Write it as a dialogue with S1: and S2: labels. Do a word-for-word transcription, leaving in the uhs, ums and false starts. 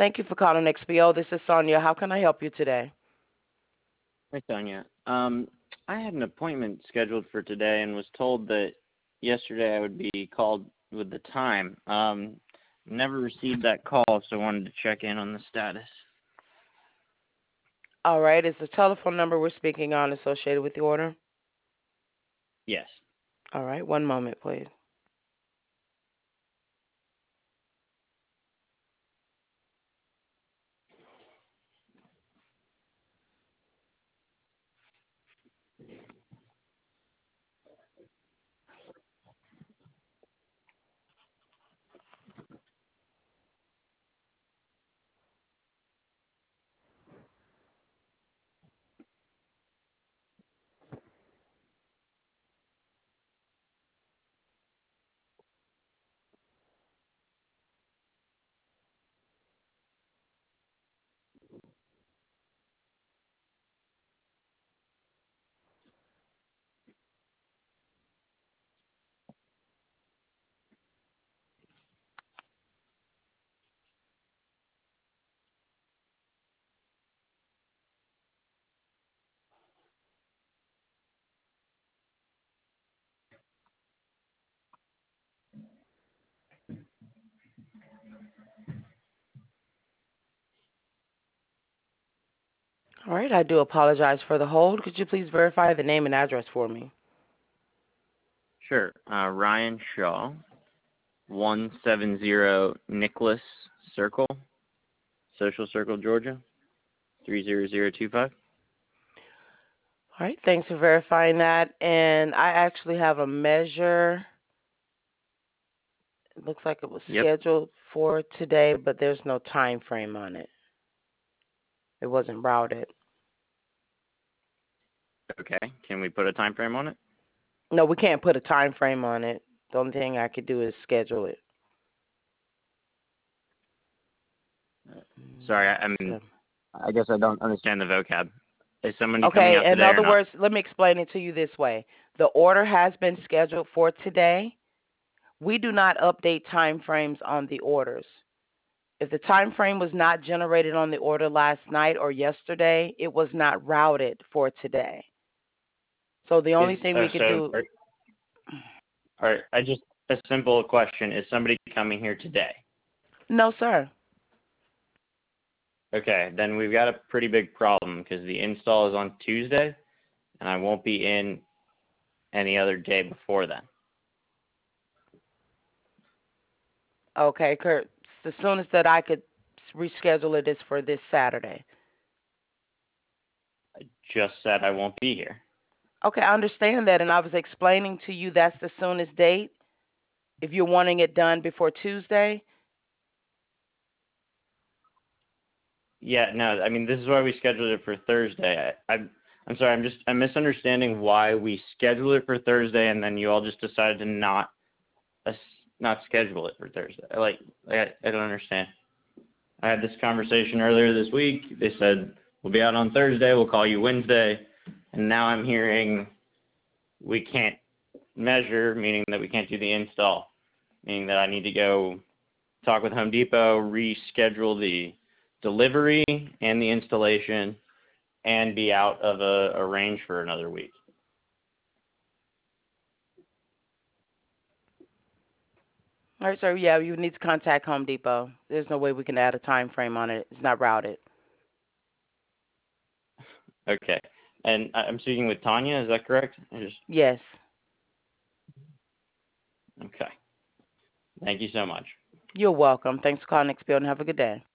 S1: Thank you for calling X P O. This is Sonia. How can I help you today?
S2: Hi, Sonia. Um, I had an appointment scheduled for today and was told that yesterday I would be called with the time. Um, never received that call, so I wanted to check in on the status.
S1: All right. Is the telephone number we're speaking on associated with the order?
S2: Yes.
S1: All right. One moment, please. All right. I do apologize for the hold. Could you please verify the name and address for me?
S2: Sure. Uh, Ryan Shaw, one seven zero Nicholas Circle, Social Circle, Georgia, three zero zero two five.
S1: All right. Thanks for verifying that. And I actually have a measure. It looks like it was
S2: Yep.
S1: scheduled for today, but there's no time frame on it. It wasn't routed.
S2: Okay. Can we put a time frame on it?
S1: No, we can't put a time frame on it. The only thing I could do is schedule it.
S2: Sorry, I, I mean,
S1: So,
S2: I guess I don't understand the vocab. Is somebody coming
S1: okay,
S2: out
S1: in
S2: today or
S1: other
S2: not?
S1: words, let me explain it to you this way. The order has been scheduled for today. We do not update time frames on the orders. If the time frame was not generated on the order last night or yesterday, it was not routed for today. So the
S2: Is
S1: only thing
S2: uh,
S1: we could
S2: so?
S1: do.
S2: Are, are, I just a simple question: is somebody coming here today?
S1: No, sir.
S2: Okay, then we've got a pretty big problem because the install is on Tuesday, and I won't be in any other day before then.
S1: Okay, Kurt. The soonest that I could reschedule it is for this Saturday.
S2: I just said I won't be here.
S1: Okay, I understand that, and I was explaining to you that's the soonest date. If you're wanting it done before Tuesday,
S2: Yeah, no, I mean this is why we scheduled it for Thursday. I, I I'm sorry, I'm just I'm misunderstanding why we scheduled it for Thursday and then you all just decided to not uh, not schedule it for Thursday. Like, I, I don't understand. I had this conversation earlier this week. They said we'll be out on Thursday. We'll call you Wednesday, and now I'm hearing we can't measure, meaning that we can't do the install, meaning that I need to go talk with Home Depot, reschedule the delivery and the installation, and be out of a, a range for another week.
S1: all right, sir. Yeah, you need to contact Home Depot. There's no way we can add a time frame on it. It's not routed.
S2: Okay. And I- I'm speaking with Tanya, is that correct? I just
S1: Yes.
S2: okay. Thank you so much.
S1: You're welcome. Thanks for calling X P O and have a good day.